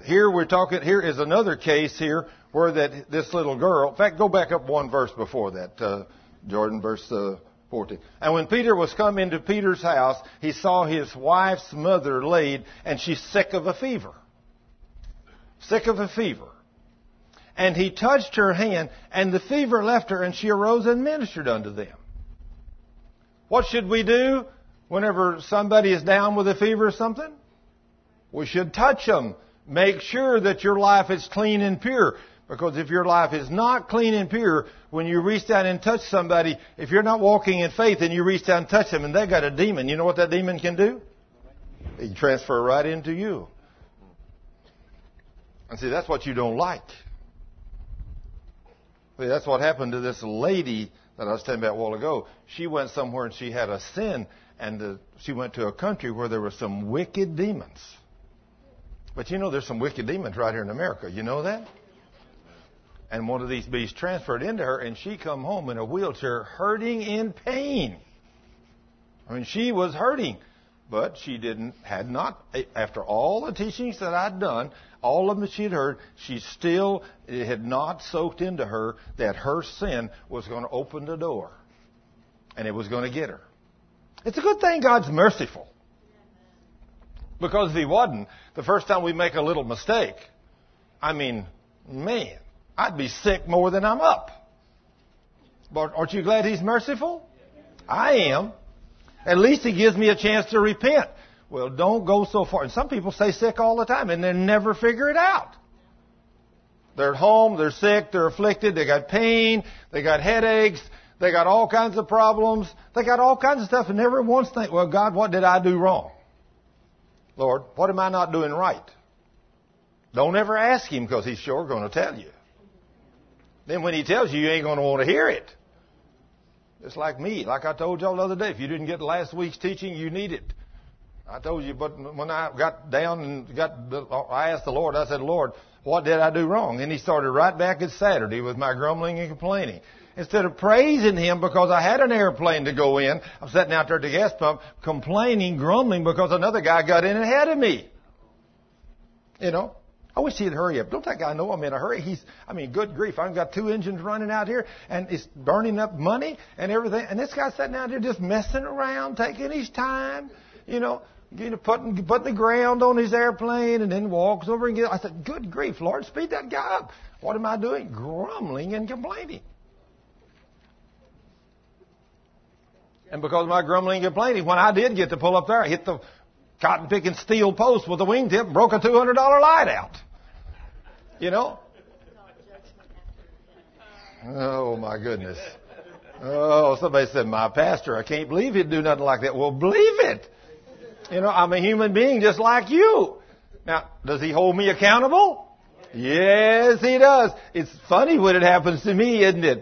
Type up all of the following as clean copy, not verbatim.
here we're talking, here is another case here where this little girl, in fact, go back up one verse before that, Jordan, verse 14. And when Peter was come into Peter's house, he saw his wife's mother laid, and she's sick of a fever. Sick of a fever. And he touched her hand, and the fever left her, and she arose and ministered unto them. What should we do whenever somebody is down with a fever or something? We should touch them. Make sure that your life is clean and pure. Because if your life is not clean and pure, when you reach down and touch somebody, if you're not walking in faith and you reach down and touch them and they got a demon, you know what that demon can do? It can transfer right into you. And see, that's what you don't like. See, that's what happened to this lady that I was telling you about a while ago. She went somewhere and she had a sin, and she went to a country where there were some wicked demons. But you know there's some wicked demons right here in America. You know that? And one of these beasts transferred into her, and she come home in a wheelchair hurting in pain. I mean, she was hurting. But she had not, after all the teachings that I'd done, all of them that she'd heard, it had not soaked into her that her sin was going to open the door. And it was going to get her. It's a good thing God's merciful. Because if He wasn't, the first time we make a little mistake, I mean, man, I'd be sick more than I'm up. But aren't you glad He's merciful? I am. At least He gives me a chance to repent. Well, don't go so far. And some people stay sick all the time and they never figure it out. They're at home, they're sick, they're afflicted, they got pain, they got headaches, they got all kinds of problems, they got all kinds of stuff, and never once think, well, God, what did I do wrong? Lord, what am I not doing right? Don't ever ask Him, because He's sure going to tell you. Then when He tells you, you ain't going to want to hear it. It's like me. Like I told y'all the other day, if you didn't get last week's teaching, you need it. I told you, but when I got down and I asked the Lord, I said, Lord, what did I do wrong? And He started right back at Saturday with my grumbling and complaining. Instead of praising Him because I had an airplane to go in, I'm sitting out there at the gas pump complaining, grumbling because another guy got in ahead of me. You know, I wish he'd hurry up. Don't that guy know I'm in a hurry? Good grief. I've got 2 engines running out here and it's burning up money and everything. And this guy's sitting out there just messing around, taking his time, putting the ground on his airplane, and then walks over and gets. I said, good grief, Lord, speed that guy up. What am I doing? Grumbling and complaining. And because of my grumbling and complaining, when I did get to pull up there, I hit the cotton-picking steel post with a wingtip and broke a $200 light out. You know? Oh, my goodness. Oh, somebody said, my pastor, I can't believe he'd do nothing like that. Well, believe it. I'm a human being just like you. Now, does He hold me accountable? Yes, He does. It's funny when it happens to me, isn't it?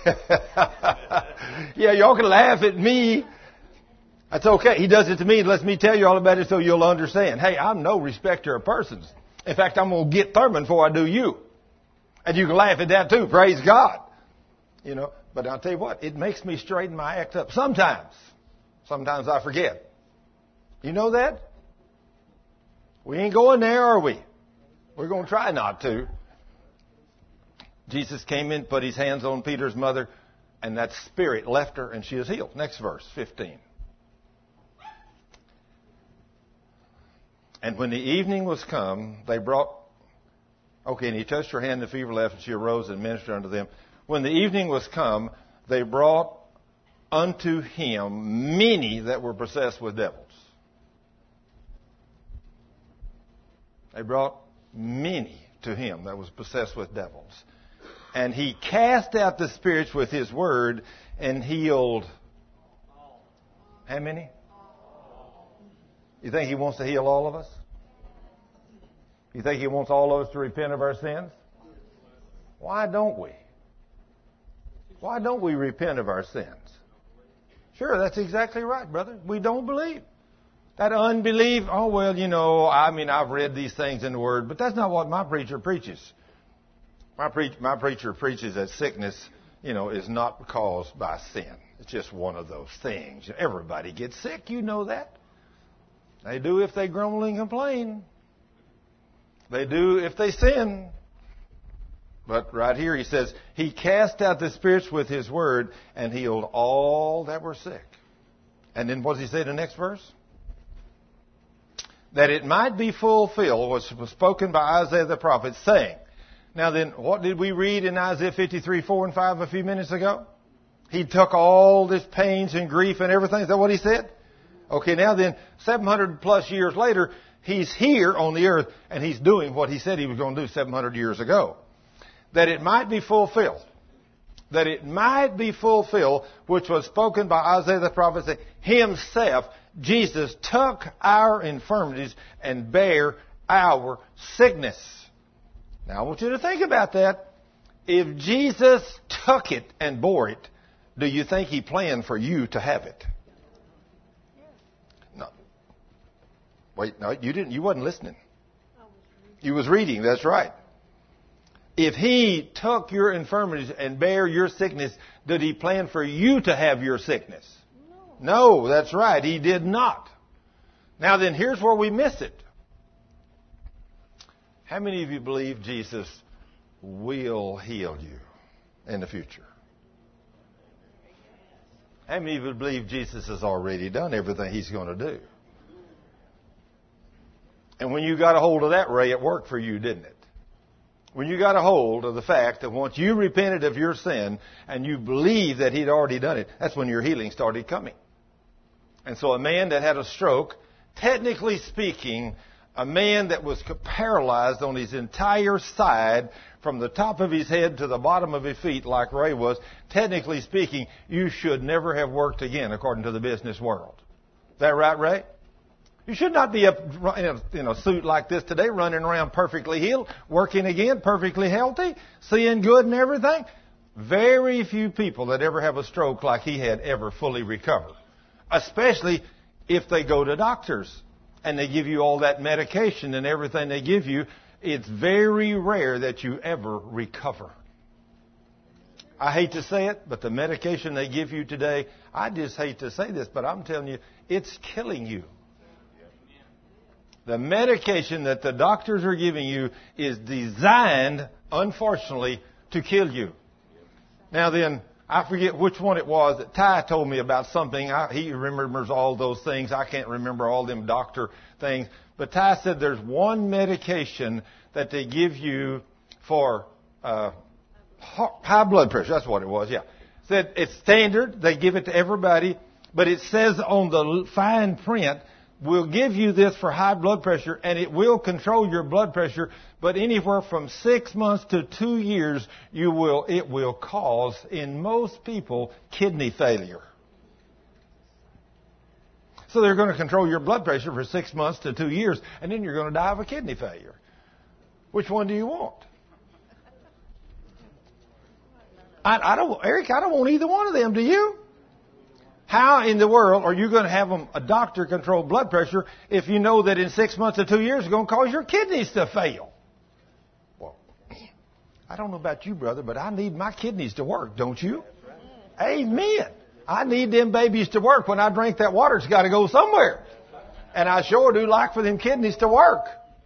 Yeah, y'all can laugh at me. That's okay. He does it to me. Let me tell you all about it so you'll understand. Hey, I'm no respecter of persons. In fact, I'm going to get Thurman before I do you. And you can laugh at that too. Praise God. But I'll tell you what, it makes me straighten my act up. Sometimes I forget. You know that? We ain't going there, are we? We're going to try not to. Jesus came in, put His hands on Peter's mother, and that spirit left her, and she is healed. Next verse, 15. And when the evening was come, they brought... Okay, and He touched her hand, the fever left, and she arose and ministered unto them. When the evening was come, they brought unto Him many that were possessed with devils. They brought many to Him that was possessed with devils. And He cast out the spirits with His word and healed. How many? You think He wants to heal all of us? You think He wants all of us to repent of our sins? Why don't we? Why don't we repent of our sins? Sure, that's exactly right, brother. We don't believe. That unbelief, I've read these things in the Word, but that's not what my preacher preaches. My preacher preaches that sickness, is not caused by sin. It's just one of those things. Everybody gets sick, you know that. They do if they grumble and complain. They do if they sin. But right here he says, He cast out the spirits with His word and healed all that were sick. And then what does He say in the next verse? That it might be fulfilled, which was spoken by Isaiah the prophet, saying. Now then, what did we read in Isaiah 53, 4 and 5 a few minutes ago? He took all this pains and grief and everything. Is that what He said? Okay, now then, 700 plus years later, He's here on the earth and He's doing what He said He was going to do 700 years ago. That it might be fulfilled. That it might be fulfilled, which was spoken by Isaiah the prophet, saying, Himself, Jesus, took our infirmities and bare our sickness. Now I want you to think about that. If Jesus took it and bore it, do you think He planned for you to have it? No. Wait, no, you didn't. You wasn't listening. You was reading, that's right. If He took your infirmities and bare your sickness, did He plan for you to have your sickness? No, that's right. He did not. Now then, here's where we miss it. How many of you believe Jesus will heal you in the future? How many of you believe Jesus has already done everything He's going to do? And when you got a hold of that, Ray, it worked for you, didn't it? When you got a hold of the fact that once you repented of your sin and you believed that He'd already done it, that's when your healing started coming. And so a man that had a stroke, technically speaking, a man that was paralyzed on his entire side from the top of his head to the bottom of his feet like Ray was, technically speaking, you should never have worked again according to the business world. Is that right, Ray? You should not be up in a suit like this today, running around perfectly healed, working again, perfectly healthy, seeing good and everything. Very few people that ever have a stroke like he had ever fully recover. Especially if they go to doctors and they give you all that medication and everything they give you. It's very rare that you ever recover. I hate to say it, but the medication they give you today, I just hate to say this, but I'm telling you, it's killing you. The medication that the doctors are giving you is designed, unfortunately, to kill you. Now then, I forget which one it was that Ty told me about something. He remembers all those things. I can't remember all them doctor things. But Ty said there's one medication that they give you for high blood pressure. That's what it was, yeah. Said it's standard. They give it to everybody. But it says on the fine print, we'll give you this for high blood pressure, and it will control your blood pressure, but anywhere from 6 months to 2 years, it will cause, in most people, kidney failure. So they're going to control your blood pressure for 6 months to 2 years, and then you're going to die of a kidney failure. Which one do you want? Eric, I don't want either one of them, do you? How in the world are you going to have a doctor control blood pressure if you know that in 6 months to 2 years it's going to cause your kidneys to fail? Well, I don't know about you, brother, but I need my kidneys to work, don't you? Amen. I need them babies to work. When I drink that water, it's got to go somewhere. And I sure do like for them kidneys to work.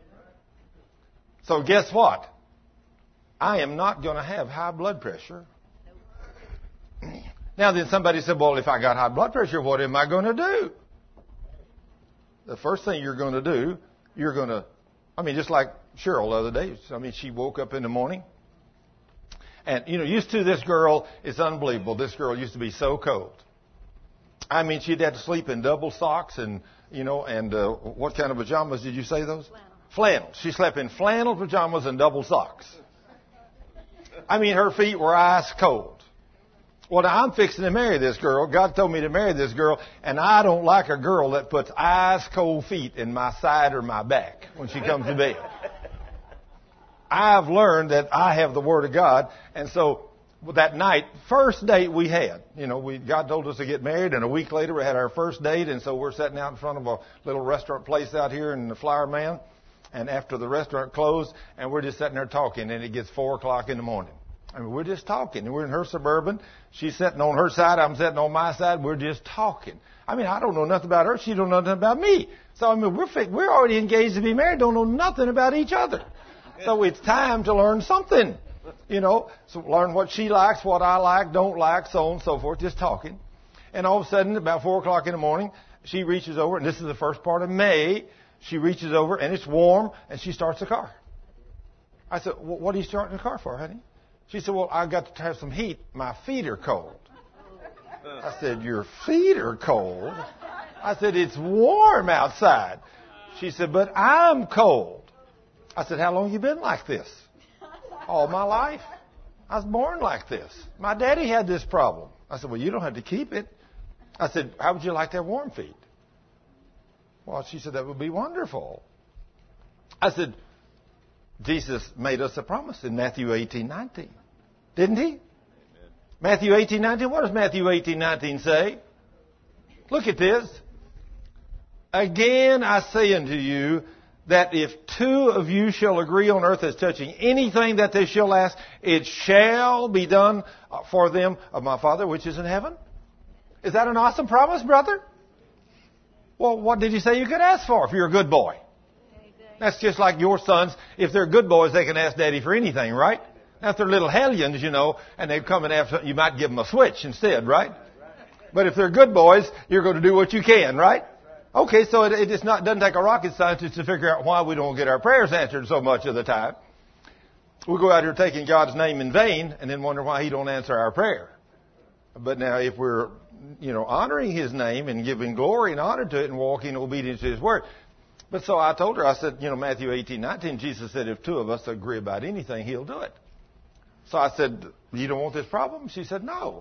So guess what? I am not going to have high blood pressure. Now then somebody said, well, if I got high blood pressure, what am I going to do? The first thing you're going to do, just like Cheryl the other day. She woke up in the morning. And, used to this girl, it's unbelievable. This girl used to be so cold. She'd have to sleep in double socks and what kind of pajamas did you say those? Flannel. She slept in flannel pajamas and double socks. Her feet were ice cold. Well, now I'm fixing to marry this girl. God told me to marry this girl, and I don't like a girl that puts ice cold feet in my side or my back when she comes to bed. I've learned that I have the Word of God, and so that night, first date we had, God told us to get married, and a week later we had our first date, and so we're sitting out in front of a little restaurant place out here in the Flower Mound, and after the restaurant closed, and we're just sitting there talking, and it gets 4 o'clock in the morning. We're just talking. And we're in her Suburban. She's sitting on her side. I'm sitting on my side. We're just talking. I don't know nothing about her. She don't know nothing about me. So, we're already engaged to be married. Don't know nothing about each other. So it's time to learn something. You know, so learn what she likes, what I like, don't like, so on and so forth, just talking. And all of a sudden, about 4 o'clock in the morning, she reaches over, and this is the first part of May, she reaches over, and it's warm, and she starts the car. I said, well, what are you starting the car for, honey? She said, well, I've got to have some heat. My feet are cold. I said, your feet are cold? I said, it's warm outside. She said, but I'm cold. I said, how long have you been like this? All my life. I was born like this. My daddy had this problem. I said, well, you don't have to keep it. I said, how would you like to have warm feet? Well, she said, that would be wonderful. I said, Jesus made us a promise in Matthew 18:19. Didn't he? Amen. Matthew 18:19. What does Matthew 18:19 say? Look at this. Again, I say unto you that if 2 of you shall agree on earth as touching anything that they shall ask, it shall be done for them of my Father which is in heaven. Is that an awesome promise, brother? Well, what did he say you could ask for if you're a good boy? That's just like your sons. If they're good boys, they can ask Daddy for anything, right? Now, if they're little hellions, you know, and they come and ask something, you might give them a switch instead, right? But if they're good boys, you're going to do what you can, right? Okay, so it doesn't take a rocket scientist to figure out why we don't get our prayers answered so much of the time. We go out here taking God's name in vain and then wonder why He don't answer our prayer. But now, if we're, honoring His name and giving glory and honor to it and walking in obedience to His word. But so I told her, I said, Matthew 18:19, Jesus said if 2 of us agree about anything, He'll do it. So I said, you don't want this problem? She said, no.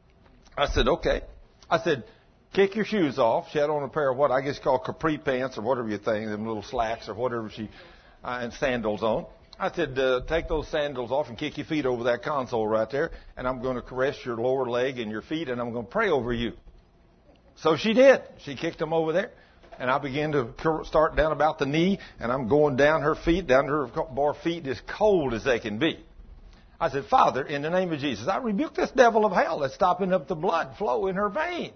I said, okay. I said, kick your shoes off. She had on a pair of what I guess called capri pants or whatever you think, them little slacks or whatever and sandals on. I said, take those sandals off and kick your feet over that console right there, and I'm going to caress your lower leg and your feet, and I'm going to pray over you. So she did. She kicked them over there, and I began to start down about the knee, and I'm going down her feet, down to her bare feet as cold as they can be. I said, Father, in the name of Jesus, I rebuke this devil of hell that's stopping up the blood flow in her veins.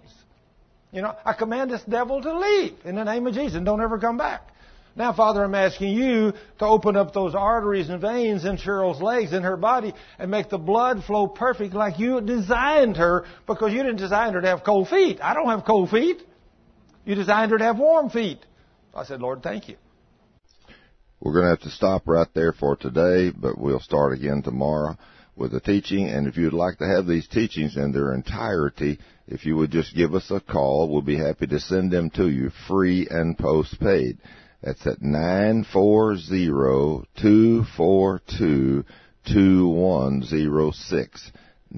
I command this devil to leave in the name of Jesus and don't ever come back. Now, Father, I'm asking you to open up those arteries and veins in Cheryl's legs, in her body, and make the blood flow perfect like you designed her, because you didn't design her to have cold feet. I don't have cold feet. You designed her to have warm feet. I said, Lord, thank you. We're going to have to stop right there for today, but we'll start again tomorrow with the teaching. And if you'd like to have these teachings in their entirety, if you would just give us a call, we'll be happy to send them to you free and postpaid. That's at 940-242-2106.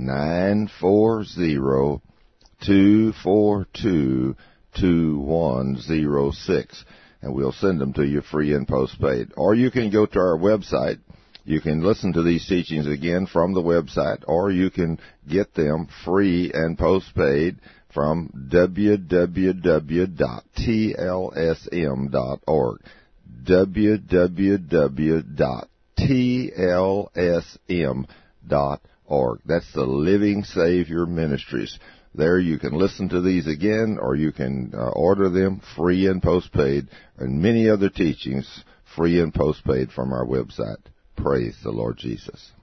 940-242-2106. And we'll send them to you free and postpaid. Or you can go to our website. You can listen to these teachings again from the website, or you can get them free and postpaid from www.tlsm.org. www.tlsm.org. That's the Living Savior Ministries. There you can listen to these again, or you can order them free and postpaid, and many other teachings free and postpaid from our website. Praise the Lord Jesus.